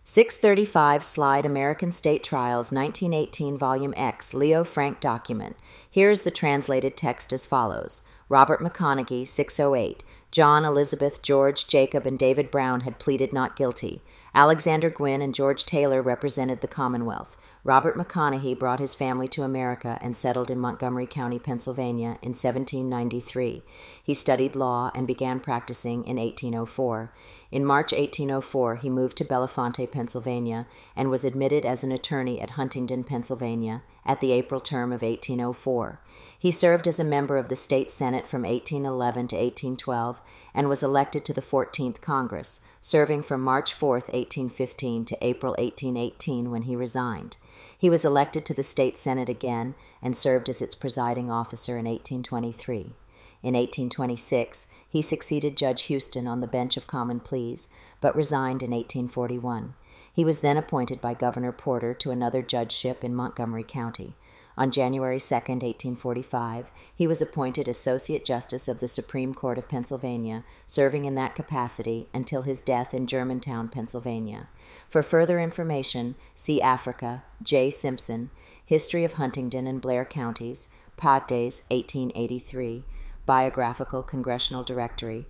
635 Slide American State Trials 1918 Volume X Leo Frank Document. Here is the translated text as follows. Robert McConaughey, 608. John, Elizabeth, George, Jacob, and David Brown had pleaded not guilty. Alexander Gwynn and George Taylor represented the Commonwealth. Robert McConaughey brought his family to America and settled in Montgomery County, Pennsylvania in 1793. He studied law and began practicing in 1804. In March 1804, he moved to Bellefonte, Pennsylvania, and was admitted as an attorney at Huntingdon, Pennsylvania, at the April term of 1804. He served as a member of the State Senate from 1811 to 1812 and was elected to the 14th Congress, serving from March 4, 1815 to April 1818 when he resigned. He was elected to the State Senate again and served as its presiding officer in 1823. In 1826, he succeeded Judge Houston on the bench of common pleas, but resigned in 1841. He was then appointed by Governor Porter to another judgeship in Montgomery County. On January 2, 1845, he was appointed Associate Justice of the Supreme Court of Pennsylvania, serving in that capacity until his death in Germantown, Pennsylvania. For further information, see Africa, J. Simpson, History of Huntingdon and Blair Counties, Pates, 1883, Biographical Congressional Directory,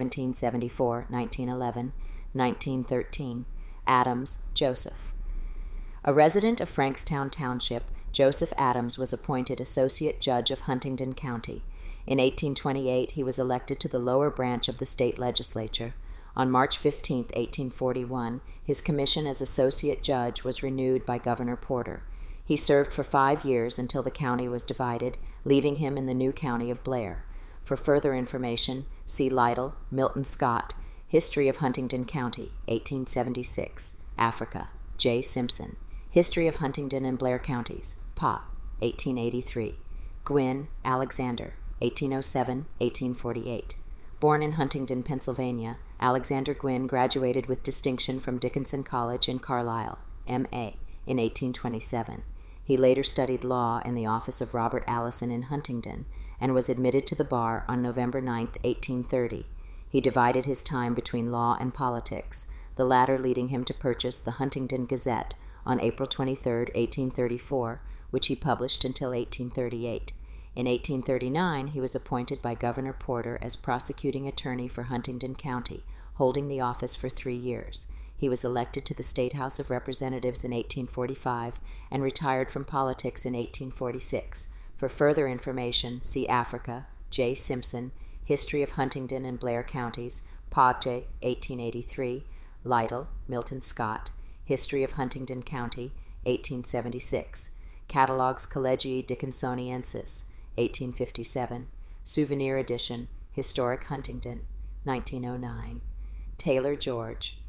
1774, 1911, 1913, Adams, Joseph. A resident of Frankstown Township, Joseph Adams was appointed Associate Judge of Huntingdon County. In 1828, he was elected to the lower branch of the state legislature. On March 15, 1841, his commission as Associate Judge was renewed by Governor Porter. He served for 5 years until the county was divided, leaving him in the new county of Blair. For further information, see Lytle, Milton Scott, History of Huntingdon County, 1876, Africa, J. Simpson, History of Huntingdon and Blair Counties, Pa, 1883, Gwynn, Alexander, 1807-1848. Born in Huntingdon, Pennsylvania, Alexander Gwynn graduated with distinction from Dickinson College in Carlisle, M.A., in 1827. He later studied law in the office of Robert Allison in Huntingdon and was admitted to the bar on November 9, 1830. He divided his time between law and politics, the latter leading him to purchase the Huntingdon Gazette on April 23, 1834, which he published until 1838. In 1839, he was appointed by Governor Porter as prosecuting attorney for Huntingdon County, holding the office for 3 years. He was elected to the State House of Representatives in 1845 and retired from politics in 1846. For further information, see Africa, J. Simpson, History of Huntingdon and Blair Counties, Pache, 1883, Lytle, Milton Scott, History of Huntingdon County, 1876, Catalogues Collegii Dickinsoniensis, 1857, Souvenir Edition, Historic Huntingdon, 1909. Taylor George,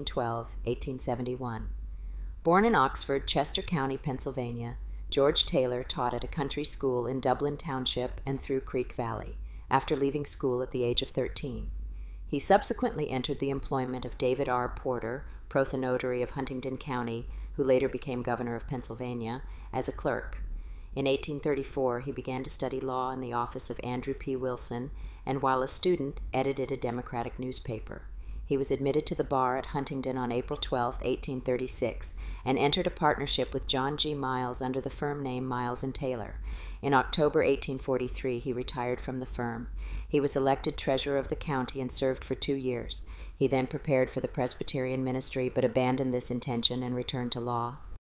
1812-1871. Born in Oxford, Chester County, Pennsylvania, George Taylor taught at a country school in Dublin Township and through Creek Valley, after leaving school at the age of 13. He subsequently entered the employment of David R. Porter, Prothanotary of Huntingdon County, who later became governor of Pennsylvania, as a clerk. In 1834, he began to study law in the office of Andrew P. Wilson, and while a student, edited a Democratic newspaper. He was admitted to the bar at Huntingdon on April 12, 1836, and entered a partnership with John G. Miles under the firm name Miles & Taylor. In October 1843, he retired from the firm. He was elected treasurer of the county and served for 2 years. He then prepared for the Presbyterian ministry but abandoned this intention and returned to law.